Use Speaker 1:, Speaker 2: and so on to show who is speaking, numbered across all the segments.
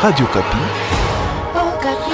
Speaker 1: Radio Kapi.
Speaker 2: Oh, Kapi.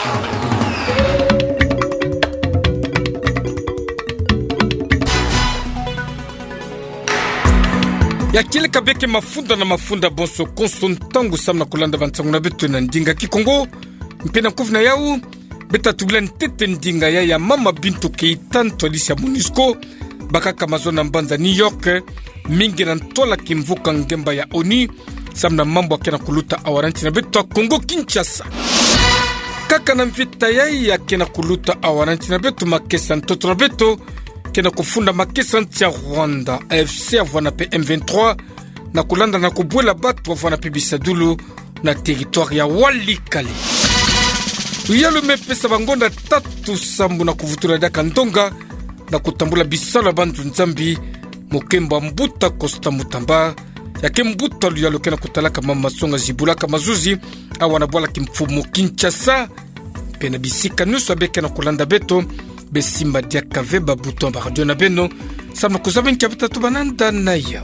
Speaker 3: Ya kile kabeke mafunda na mafunda bonso konstantangu samna kulanda bantangu na betu na ndinga kikongo mpena kufna yau beta tubila ntete ndinga ya Mama Bintou Keita ntwalisha MONUSCO baka kamazona mbanza New York mingi na ntola kimvuka ngemba ya ONU samna mambo akena kuluta awaranti na betu wa Kongo Kinshasa kaka na mvita ya kena kuluta awaranti na betu makesa ntoto na betu kena kufunda makesa ntia Rwanda AFC avwana pe M23 na kulanda na kubwela batu avwana pe Bisadulu na territoire ya Walikale uyalo mepesa bangonda tatu sambu na kuvutura daka ndonga na kutambula bisala bandu nzambi mokemba mbuta Kosta Mutamba yake mbuta luyalo kena kutalaka mama songa zibulaka mazuzi awana bwala kimfumu Kinshasa pena bisika nusu abeke na kulanda beto besimba dia kaveba buton ba radio na beno samna kuzaben kapita tubananda na ya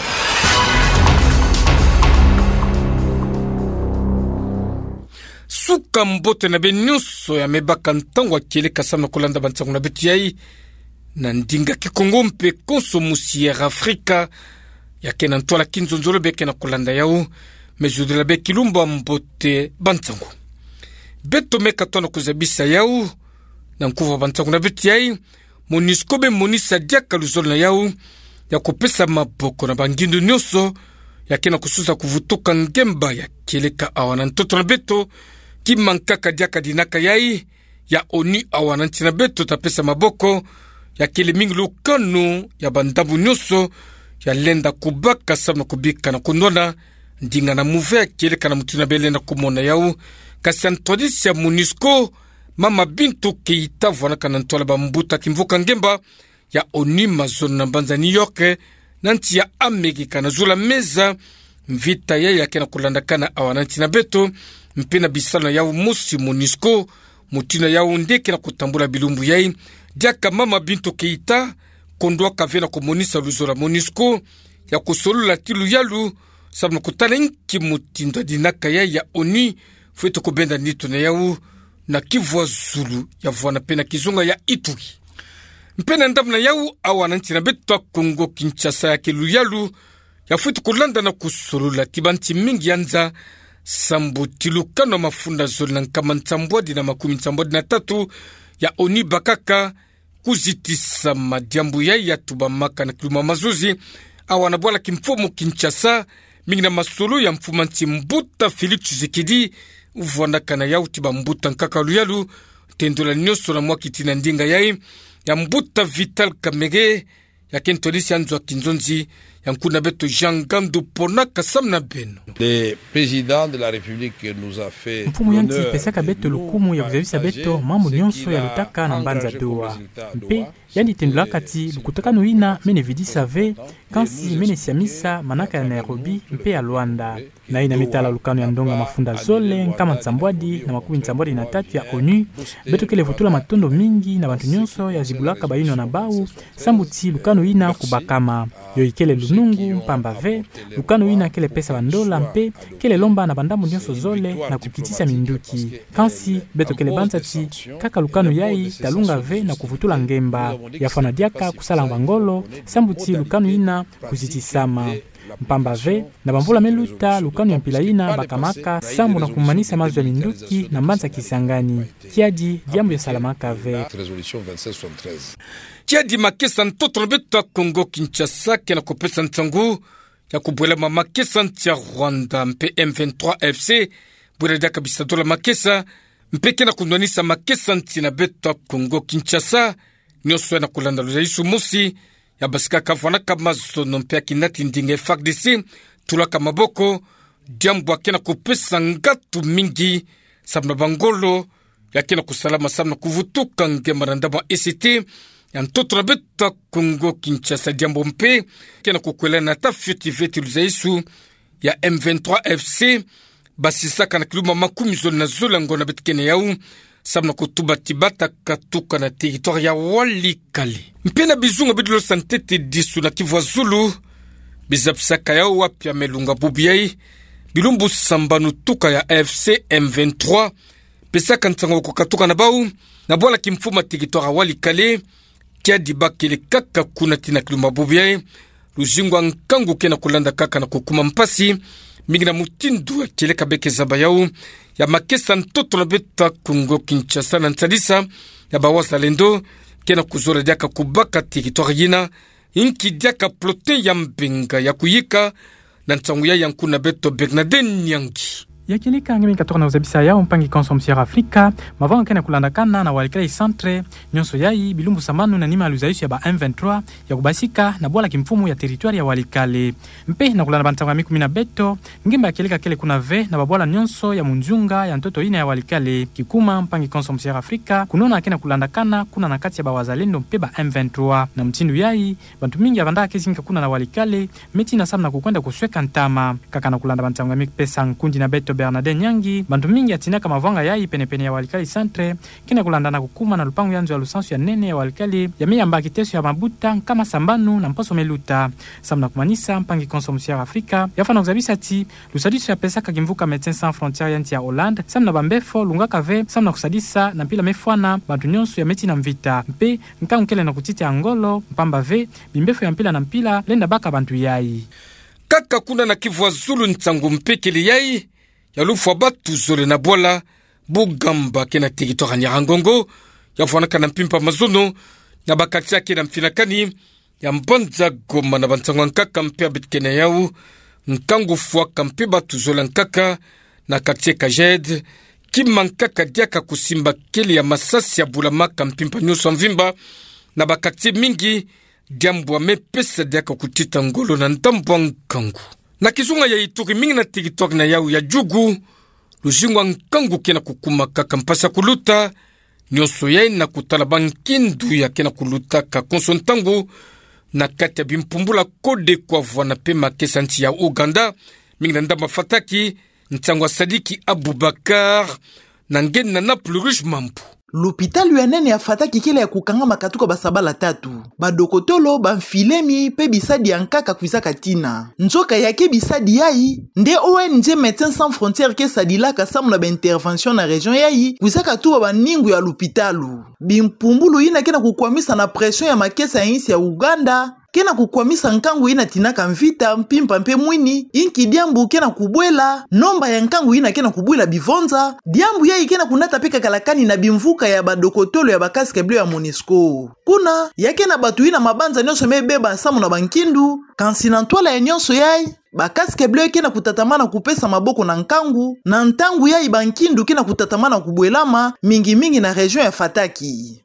Speaker 3: suka mbote na benyuso ya mebaka ntango akele kasamna kulanda bantango na betu yai na ndinga kikongo mpe konso musiere Afrika yake na ntola kinzonzolo beke na kulanda yao mezudela be kilumba mbote bantango beto meka tona kuzabisa yao na nkuva bantango na betu yai MONUSCO be monisa diaka luzolo na yao ya kupesa maboko na bangindu nyoso yake na kususa kuvutuka ngemba ya keleka awana ntoto na beto kimankaka diaka dinaka yai ya ONU awana ntina beto tapesa maboko ya kele mingi lukanu ya bandabu nyoso ya lenda kubaka samna kubika na kundona ndinga na muve ya keleka na mutina belenda kumona yao kasi antodisi ya MONUSCO Mama Bintou Keita vwana kana ntola bambuta kimvuka ngemba ya ONU mazona na mbanza New York nanti ya Amerika na zula meza mvita ya kena kulanda kana awananti na beto mpena bisala yao musi MONUSCO mutina yao ndeke na kutambula bilumbu yai diaka Mama Bintou Keita kondwa kavena kumonisa luzola MONUSCO ya kusolula tilu yalu sabna kutana inki mutindo dinaka ya ONU fueto kubenda nito na yao na Kivu Zulu ya vwana pena kizunga ya Ituri mpena ndamna yau awananti na betu Kongo Kinshasa ya kiluyalu ya fuitu kulanda na kusolula tibanti mingi yanza sambu tilukano mafunda zoli na nkama ntambwadi na makumi ntambwadi na tatu ya ONU bakaka kuzitisa madiambu ya tubamaka na kiluma mazuzi awanabwala kimfumu Kinshasa mingi na masolo ya mfumanti mbuta Felix Tshisekedi uvwanda kana yauti ba mbuta nkaka luyalu tendola nyoso na mwakiti na ndinga yai ya mbuta Vital Kamerhe ya kentolisi anzwa kinzonzi ya mkuna beto Jean Gandu pona kasamna beno.
Speaker 4: Le président de la République nous a fait
Speaker 5: mfumu yanti pesaka beto lukumu ya kuzavisa beto mambo nyonso ya lutaka na mbanza doa mpe yani tendola kati lukutakano ina mene vidisa ve kansi mene siamisa manaka ya Nairobi mpe ya Luanda na ina mitala lukano ya ndonga mafunda zole nkama nsambwadi na makumi nsambwadi na tatu ya ONU beto kele vutula matondo mingi na bantu nyonso ya zibulaka bayino na bau sambuti lukano ina kubakama yoikele lunungu mpamba ve lukano ina kele pesa bandola mpe kele lomba na bandamu nyonso zole na kukitisa minduki kansi beto kele banzati kaka lukano yai talunga ve na kuvutula ngemba yafana diaka kusala ngolo sambuti lukano ina kuzitisama mpamba ve na bamvula meluta lukano ya mpila ina bakamaka sambu na kumanisa mazo ya minduki na mbanza kisangani kiadi diambu ya salamaka ve
Speaker 3: kiadi makesa ntoto na betu Kongo Kinshasa kena kupesa ntangu ya kubwela makesa ntia Rwanda mpe M23 FC bwela daka bisadola makesa mpe kena kundwanisa makesa ntina betu Kongo Kinshasa nyoso ya na kulanda luzaisu musi ya basika kavwana kamazono mpe akinati ndinge FARDC tulaka maboko diambu akena kupesa ngatu mingi sabna bangolo ya kena kusalama sabna kuvutuka ngemba na ndaba ECT ya mtoto na beta Kongo Kinshasa diambu mpe kena kukwela na tafiti veti luzaisu ya M23 FC basisaka na kiluma makumi zoli na zola ngona betkene yau sabna kutuba tibata katuka na territoire ya Walikale mpena bizunga bidilo santete disu na Kivu Zulu bizapsaka yao wapya melunga bubiyai bilumbu sambanu tuka ya AFC M23 pesa kantango kokatuka na bau na bola kimfuma territoire Walikale kia dibakele kaka kuna tina kiluma bubia lujingwa nkangu kena kulanda kaka na kukuma mpasi mingina mutindu ya keleka beke zabayau ya makesa ntoto na beta Kongo Kinshasa na ntsadisa ya bawaza lendo kena kuzora diaka kubaka territoire yina inki diaka plote ya mbenga ya kuyika na ntangu ya yankuna beto Bernardin Nyangi
Speaker 5: yakilika ngemi katora na uzabisa yao mpangi consommation Afrika mavanga kena kulandakana na Walikale centre nyonso yai bilumbu samanu na nima aluzaishi ya ba M23 ya kubasika na bola kimfumu ya territoire ya Walikale mpe na kulanda bantanga mikumi na beto ngimba yakilika kele kuna ve na babola nyonso ya munjunga ya ntoto ina ya Walikale kikuma mpangi consommation Afrika kunona kena kulandakana kuna na kati ya bawazalendo mpe ba M23 na mtindu yai bantu mingi avanda kesinga kuna na Walikale meti na samna kukwenda kusweka ntama kaka na kulanda bantanga mikpesa nkundi na beto Bernardin Nyangi bantu mingi atinaka mavanga yai penepene ya Walikale centre kina kulandana kukuma na lupangu yanzu ya lusansu ya nene ya Walikale ya meyamba kiteso ya mabuta kama sambanu na mposo meluta samna kumanisa mpangi consommation Afrika yafana kuzabisa ti lusadiso ya pesa kakimvuka Médecins Sans Frontières yanti ya Hollande samna bambefo lunga kave samna kusadisa na mpila mefwana bantu nyonso ya meti na mvita mpe nkangu kele na kutiti angolo mpamba ve bimbefo ya mpila na mpila lenda baka bantu yai
Speaker 3: kaka kuna na Kivu Zulu ntangu mpekele yai ya lufwa batu zole na bola bugamba kena territoire Nyarangongo ya fwanaka na mpimpa mazono na bakati yake na mfinakani ya mbanza Goma na bantango nkaka mpea bitkene yau nkangu fwaka mpe batu zole nkaka na katie Kajed kima nkaka diaka kusimba kele ya masasi ya bulamaka mpimpa nyuso mvimba na bakati mingi diambwa mepesa diaka kutita ngolo na ntambwa nkangu na kizunga ya Ituri mingi na territoire na yau ya Jugu lujingwa nkangu kena kukuma kaka mpasa kuluta nyonso yai na kutalaba nkindu ya kena kuluta ka konso ntangu na kati ya bimpumbula kode kwa vwana pe makesa nti ya Uganda mingi na ndamba fataki ntangu wa Sadiki Abubakar na ngeni na Naples Rouge Mambu
Speaker 1: L'hôpital UNN ya fataki kile ya kukanga makatuka basabala tatu. Badokotolo, banfilemi, pe bisadi yankaka kuisaka tina. Nzoka yake bisadi yai, nde ONG Médecins Sans Frontières ke sadilaka samu na ba intervention na region yai, kuisaka tuwa baningu ya l'hôpitalu. Bimpumbulu ina kena kukwamisa na pression ya makesa ya insi ya Uganda, kena kukwamisa nkangu ina tinaka mvita, mpimpa mpe mwini, inki diambu kena kubwela, nomba ya nkangu ina kena kubwela bivonza, diambu yai kena kunata peka kalakani na bimvuka ya badokotolo ya bakaske bleu ya Monisco. Kuna, ya kena batu ina mabanza nyonso mebeba samu na bankindu, kansinantwala ya nyonso yai, bakaske bleu kena kutatamana kupesa maboko na nkangu, na ntangu yai bankindu kena kutatamana kubwelama, mingi mingi na region ya Fataki.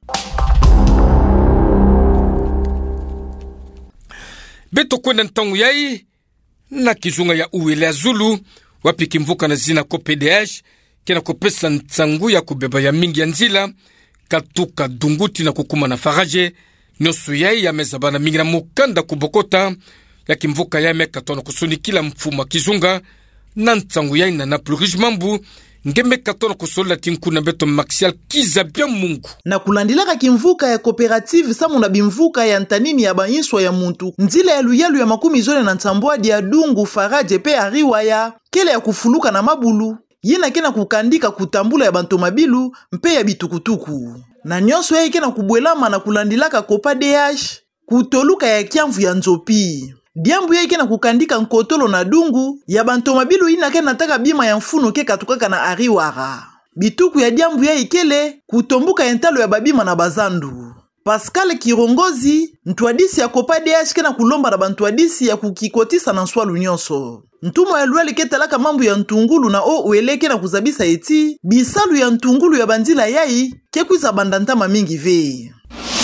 Speaker 3: Beto kwenda ntangu yai na kizunga ya Uwele ya Zulu wapi kimvuka na zina ko PDH kena kopesa ntangu ya kubeba ya mingi ya nzila katuka dunguti na kukuma na faraje nyosu yai ya mezabana mingi na mukanda kubokota ya kimvuka ya meka tono kusuni kila mfuma kizunga na ntangu yai na Naples Rouge Mambu ngeme katono kusola tinkuna beto Maxial Kizabia Mungu
Speaker 1: na kulandilaka kimvuka ya cooperative samu na bimvuka ya ntanini ya bayinswa ya muntu nzila ya luyalu ya makumi zone na ntambwadi ya dungu faraje pe ariwa ya kele ya kufuluka na mabulu yina kena kukandika kutambula ya bantomabilu mpe ya bitukutuku na nyonso ya kena kubwelama na kulandilaka kopa DH kutoluka ya kiamvu ya nzopi diambu ya kena kukandika nkotolo na dungu ya bantomabilu ina kena taka bima ya mfuno ke katukaka na ariwara bituku ya diambu ya ikele kutombuka ya ntalo ya babima na bazandu Pascal Kirongozi ntwadisi ya kopa DH kena kulomba na bantwadisi ya kukikotisa na nswalu nyonso ntumo ya luali ketalaka mambu ya ntungulu na ueleke na kuzabisa eti bisalu ya ntungulu ya bandila yai kekuiza bandantama mingi ve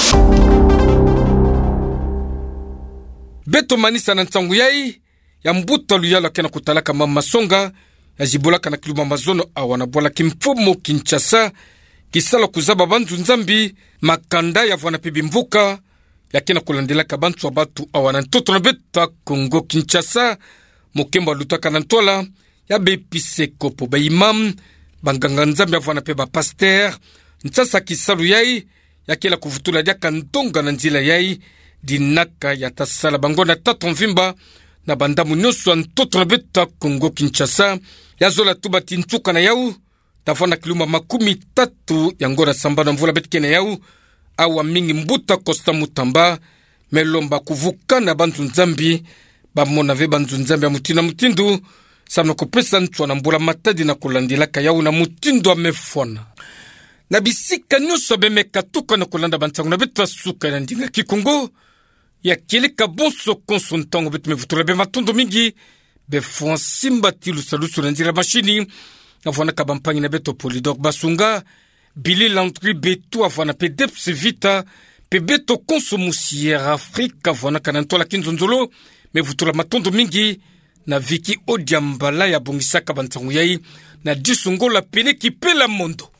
Speaker 3: Beto manisa na ntangu yai ya mbuta luyala kena kutalaka mama songa ya jibolaka na kiluma mazono awana bola kimfumo Kinshasa kisala kuzaba bantu nzambi makanda ya vwana pibi mvuka ya kena kulandelaka bantu wa batu awana ntoto na beta Kongo Kinshasa mokemba lutaka na ntola ya bepise kopo ba imam banganga nzambi ya vwana peba pasteur nsasa kisalu yai ya kela kuvutula diaka ntonga na nzila yai dinaka ya tasala bango na tato mvimba na bandamu nyonso antoto na beta Kongo Kinshasa yazola tuba tintuka na yau tafana kiluma 30 yango na samba na mvula betike na yau awa mingi mbuta Costa Mutamba melomba kuvuka na bantu nzambi bamona ve bantu nzambi ya mutina mutindu samna kopesa ntwa na mbula matadi na kulandilaka yau na mutindu amefona na bisika nyonso bemeka tuka na kulanda bantangu na betu suka na ndinga kikongo ya kilika bonso konso ntango betu mevutula be matondo mingi befuan simba tilu salusu na ndira mashini avwana kabampangi na beto Polydor Basunga Billy Landry betu avwana pe Depse Vita pe beto konso musière Afrika avwana kanantola kinzonzolo mevutula matondo mingi na Viki Odiambala ya bongisaka bantangu yai na disungola pele kipela mondo